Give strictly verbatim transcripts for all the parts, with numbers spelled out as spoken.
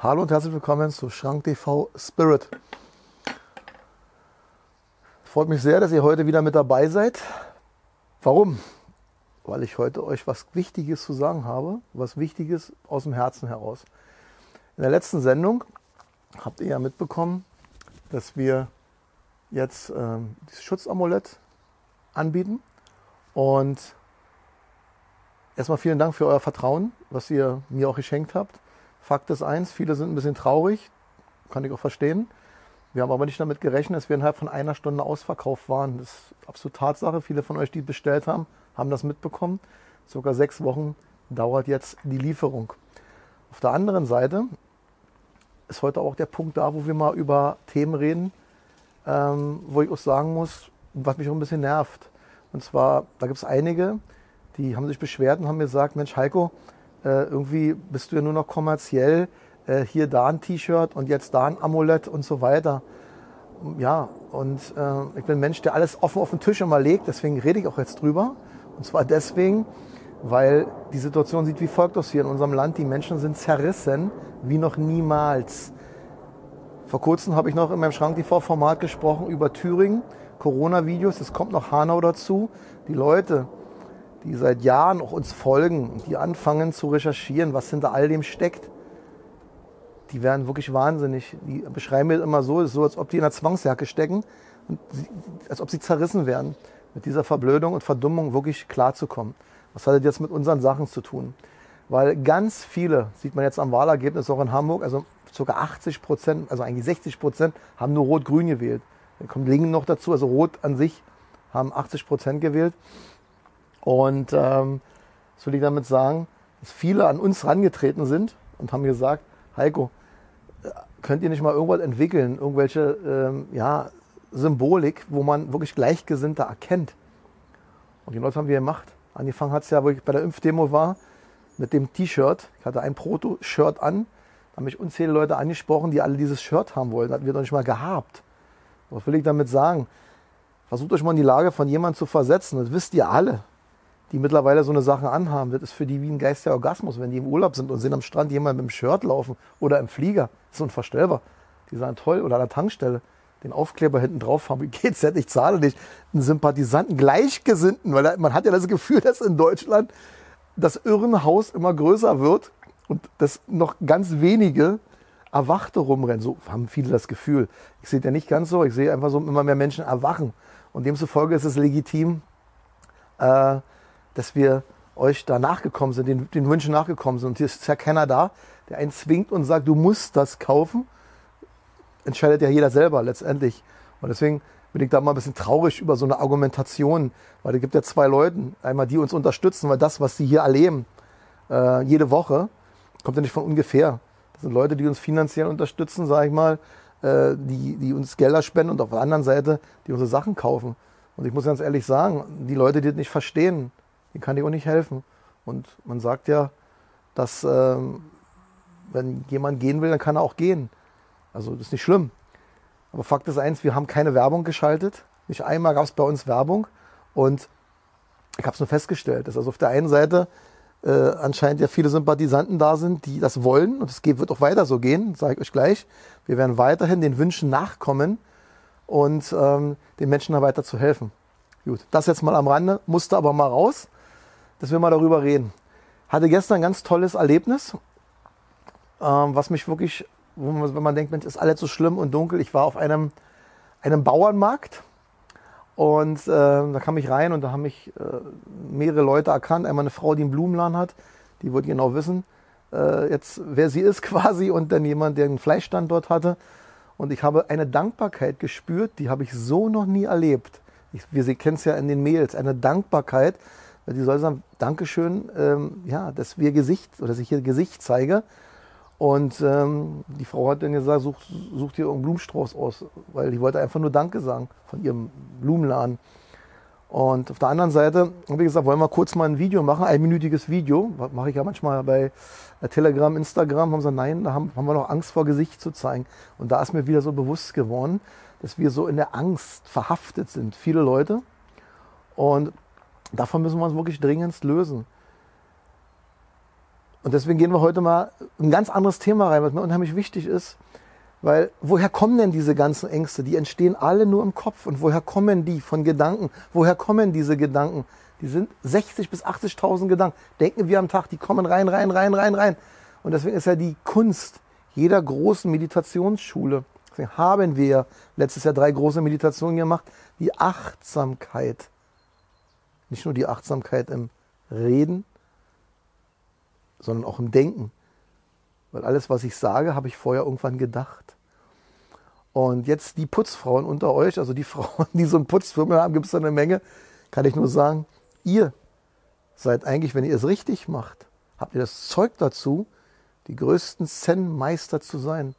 Hallo und herzlich willkommen zu Schrank T V Spirit. Freut mich sehr, dass ihr heute wieder mit dabei seid. Warum? Weil ich heute euch was Wichtiges zu sagen habe, was Wichtiges aus dem Herzen heraus. In der letzten Sendung habt ihr ja mitbekommen, dass wir jetzt ähm, dieses Schutzamulett anbieten. Und erstmal vielen Dank für euer Vertrauen, was ihr mir auch geschenkt habt. Fakt ist eins, viele sind ein bisschen traurig, kann ich auch verstehen. Wir haben aber nicht damit gerechnet, dass wir innerhalb von einer Stunde ausverkauft waren. Das ist absolut Tatsache. Viele von euch, die bestellt haben, haben das mitbekommen. Circa sechs Wochen dauert jetzt die Lieferung. Auf der anderen Seite ist heute auch der Punkt da, wo wir mal über Themen reden, ähm, wo ich auch sagen muss, was mich auch ein bisschen nervt. Und zwar, da gibt es einige, die haben sich beschwert und haben mir gesagt, Mensch Heiko, äh, irgendwie bist du ja nur noch kommerziell, äh, hier da ein T-Shirt und jetzt da ein Amulett und so weiter. Ja, und äh, ich bin ein Mensch, der alles offen auf den Tisch immer legt, deswegen rede ich auch jetzt drüber. Und zwar deswegen, weil die Situation sieht wie folgt aus hier in unserem Land. Die Menschen sind zerrissen wie noch niemals. Vor kurzem habe ich noch in meinem Schrank T V-Format gesprochen über Thüringen, Corona-Videos, es kommt noch Hanau dazu. Die Leute, die seit Jahren auch uns folgen, die anfangen zu recherchieren, was hinter all dem steckt, die werden wirklich wahnsinnig. Die beschreiben mir immer so, es ist so, als ob die in einer Zwangsjacke stecken und sie, als ob sie zerrissen werden, mit dieser Verblödung und Verdummung wirklich klarzukommen. Was hat das jetzt mit unseren Sachen zu tun? Weil ganz viele, sieht man jetzt am Wahlergebnis auch in Hamburg, also ca. achtzig Prozent, also eigentlich sechzig Prozent, haben nur Rot-Grün gewählt. Dann kommt Linken noch dazu, also Rot an sich haben achtzig Prozent gewählt. Und ähm, was will ich damit sagen, dass viele an uns herangetreten sind und haben gesagt, Heiko, könnt ihr nicht mal irgendwas entwickeln, irgendwelche ähm, ja, Symbolik, wo man wirklich Gleichgesinnte erkennt. Und die Leute haben wir gemacht. Angefangen hat es ja, wo ich bei der Impfdemo war, mit dem T-Shirt. Ich hatte ein Proto-Shirt an. Da haben mich unzählige Leute angesprochen, die alle dieses Shirt haben wollten. Das hatten wir doch nicht mal gehabt. Was will ich damit sagen? Versucht euch mal in die Lage von jemandem zu versetzen. Das wisst ihr alle, die mittlerweile so eine Sache anhaben. Das ist für die wie ein geistiger Orgasmus, wenn die im Urlaub sind und sehen am Strand jemanden mit dem Shirt laufen oder im Flieger. Das ist unvorstellbar. Die sagen toll. Oder an der Tankstelle den Aufkleber hinten drauf haben. Wie geht's denn? Ich zahle nicht. Einen Sympathisanten, Gleichgesinnten. Weil man hat ja das Gefühl, dass in Deutschland das Irrenhaus immer größer wird und dass noch ganz wenige Erwachte rumrennen. So haben viele das Gefühl. Ich sehe es ja nicht ganz so. Ich sehe einfach so immer mehr Menschen erwachen. Und demzufolge ist es legitim, äh, dass wir euch da nachgekommen sind, den, den Wünschen nachgekommen sind. Und hier ist ja keiner da, der einen zwingt und sagt, du musst das kaufen. Entscheidet ja jeder selber letztendlich. Und deswegen bin ich da mal ein bisschen traurig über so eine Argumentation, weil es gibt ja zwei Leute, einmal die uns unterstützen, weil das, was sie hier erleben, äh, jede Woche, kommt ja nicht von ungefähr. Das sind Leute, die uns finanziell unterstützen, sage ich mal, äh, die, die uns Gelder spenden und auf der anderen Seite, die unsere Sachen kaufen. Und ich muss ganz ehrlich sagen, die Leute, die das nicht verstehen, denen kann ich auch nicht helfen. Und man sagt ja, dass ähm, wenn jemand gehen will, dann kann er auch gehen. Also das ist nicht schlimm. Aber Fakt ist eins, wir haben keine Werbung geschaltet. Nicht einmal gab es bei uns Werbung. Und ich habe es nur festgestellt, dass also auf der einen Seite äh, anscheinend ja viele Sympathisanten da sind, die das wollen. Und es wird auch weiter so gehen, sage ich euch gleich. Wir werden weiterhin den Wünschen nachkommen und ähm, den Menschen da weiter zu helfen. Gut, das jetzt mal am Rande, musste aber mal raus, dass wir mal darüber reden. Hatte gestern ein ganz tolles Erlebnis, ähm, was mich wirklich, wo man, wenn man denkt, Mensch, ist alles so schlimm und dunkel. Ich war auf einem, einem Bauernmarkt und äh, da kam ich rein und da haben mich äh, mehrere Leute erkannt. Einmal eine Frau, die einen Blumenladen hat, die wollte genau wissen, äh, jetzt wer sie ist quasi, und dann jemand, der einen Fleischstand dort hatte. Und ich habe eine Dankbarkeit gespürt, die habe ich so noch nie erlebt. Ich, wir kennen es ja in den Mails, eine Dankbarkeit, weil die soll sagen, Dankeschön, ähm, ja, dass wir Gesicht, oder dass ich hier Gesicht zeige. Und ähm, die Frau hat dann gesagt, such, such dir irgendeinen Blumenstrauß aus, weil die wollte einfach nur Danke sagen von ihrem Blumenladen. Und auf der anderen Seite habe ich gesagt, wollen wir kurz mal ein Video machen, ein einminütiges Video. Das mache ich ja manchmal bei Telegram, Instagram. Haben sie gesagt, nein, da haben, haben wir noch Angst vor Gesicht zu zeigen. Und da ist mir wieder so bewusst geworden, dass wir so in der Angst verhaftet sind, viele Leute. Und davon müssen wir uns wirklich dringend lösen. Und deswegen gehen wir heute mal ein ganz anderes Thema rein, was mir unheimlich wichtig ist. Weil woher kommen denn diese ganzen Ängste? Die entstehen alle nur im Kopf. Und woher kommen die? Von Gedanken. Woher kommen diese Gedanken? Die sind sechzigtausend bis achtzigtausend Gedanken. Denken wir am Tag, die kommen rein, rein, rein, rein, rein. Und deswegen ist ja die Kunst jeder großen Meditationsschule. Deswegen haben wir letztes Jahr drei große Meditationen gemacht. Die Achtsamkeit. Nicht nur die Achtsamkeit im Reden, sondern auch im Denken. Weil alles, was ich sage, habe ich vorher irgendwann gedacht. Und jetzt die Putzfrauen unter euch, also die Frauen, die so einen Putzfirma haben, gibt es da eine Menge, kann ich nur sagen, ihr seid eigentlich, wenn ihr es richtig macht, habt ihr das Zeug dazu, die größten Zen-Meister zu sein.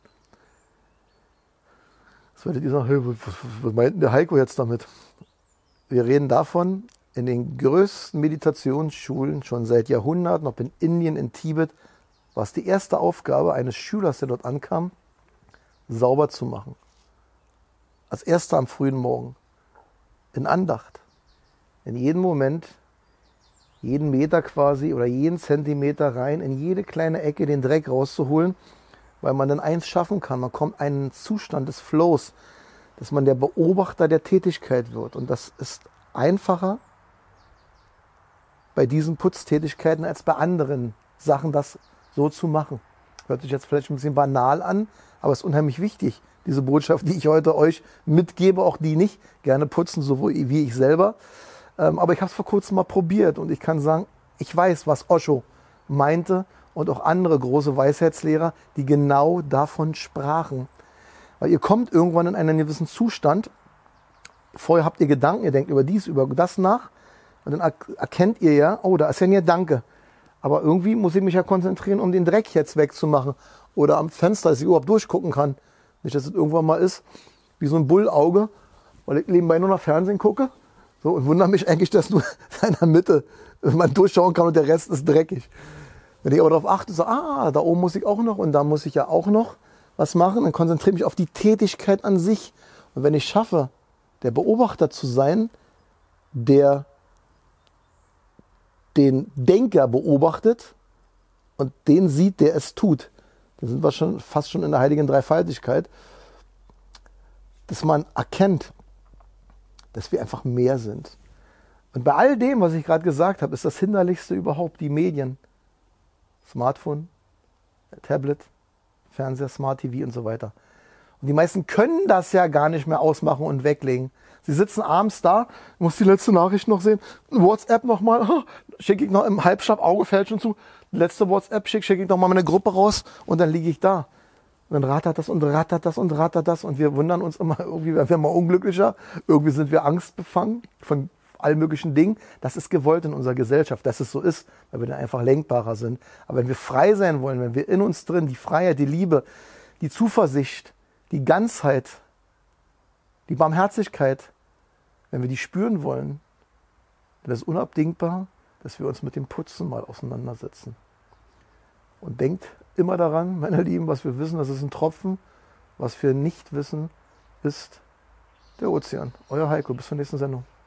Jetzt werdet ihr sagen, hey, was, was meint denn der Heiko jetzt damit? Wir reden davon, in den größten Meditationsschulen schon seit Jahrhunderten, ob in Indien, in Tibet, war es die erste Aufgabe eines Schülers, der dort ankam, sauber zu machen. Als erster am frühen Morgen. In Andacht. In jedem Moment, jeden Meter quasi oder jeden Zentimeter rein, in jede kleine Ecke den Dreck rauszuholen, weil man dann eins schaffen kann. Man kommt in einen Zustand des Flows, dass man der Beobachter der Tätigkeit wird. Und das ist einfacher bei diesen Putztätigkeiten als bei anderen Sachen, das so zu machen. Hört sich jetzt vielleicht ein bisschen banal an, aber es ist unheimlich wichtig, diese Botschaft, die ich heute euch mitgebe, auch die nicht gerne putzen, so wie ich selber. Aber ich habe es vor kurzem mal probiert und ich kann sagen, ich weiß, was Osho meinte und auch andere große Weisheitslehrer, die genau davon sprachen. Weil ihr kommt irgendwann in einen gewissen Zustand, vorher habt ihr Gedanken, ihr denkt über dies, über das nach und dann erkennt ihr ja, oh, da ist ja ein Gedanke. Aber irgendwie muss ich mich ja konzentrieren, um den Dreck jetzt wegzumachen. Oder am Fenster, dass ich überhaupt durchgucken kann. Nicht, dass es irgendwann mal ist, wie so ein Bullauge, weil ich nebenbei nur nach Fernsehen gucke. So, und wundere mich eigentlich, dass nur in der Mitte man durchschauen kann und der Rest ist dreckig. Wenn ich aber darauf achte, so, ah, da oben muss ich auch noch und da muss ich ja auch noch was machen, dann konzentriere ich mich auf die Tätigkeit an sich. Und wenn ich schaffe, der Beobachter zu sein, der den Denker beobachtet und den sieht, der es tut. Da sind wir schon fast schon in der heiligen Dreifaltigkeit, dass man erkennt, dass wir einfach mehr sind. Und bei all dem, was ich gerade gesagt habe, ist das Hinderlichste überhaupt die Medien. Smartphone, Tablet, Fernseher, Smart T V und so weiter. Und die meisten können das ja gar nicht mehr ausmachen und weglegen. Sie sitzen abends da, muss die letzte Nachricht noch sehen, WhatsApp nochmal, schicke ich noch im Halbschlaf, Auge fällt schon zu, letzte WhatsApp schicke schick ich noch mal meine Gruppe raus und dann liege ich da. Und dann rattert das und rattert das und rattert das und wir wundern uns immer, irgendwie werden wir mal unglücklicher, irgendwie sind wir angstbefangen von allen möglichen Dingen. Das ist gewollt in unserer Gesellschaft, dass es so ist, weil wir dann einfach lenkbarer sind. Aber wenn wir frei sein wollen, wenn wir in uns drin die Freiheit, die Liebe, die Zuversicht, die Ganzheit, die Barmherzigkeit, wenn wir die spüren wollen, dann ist es unabdingbar, dass wir uns mit dem Putzen mal auseinandersetzen. Und denkt immer daran, meine Lieben, was wir wissen, das ist ein Tropfen. Was wir nicht wissen, ist der Ozean. Euer Heiko, bis zur nächsten Sendung.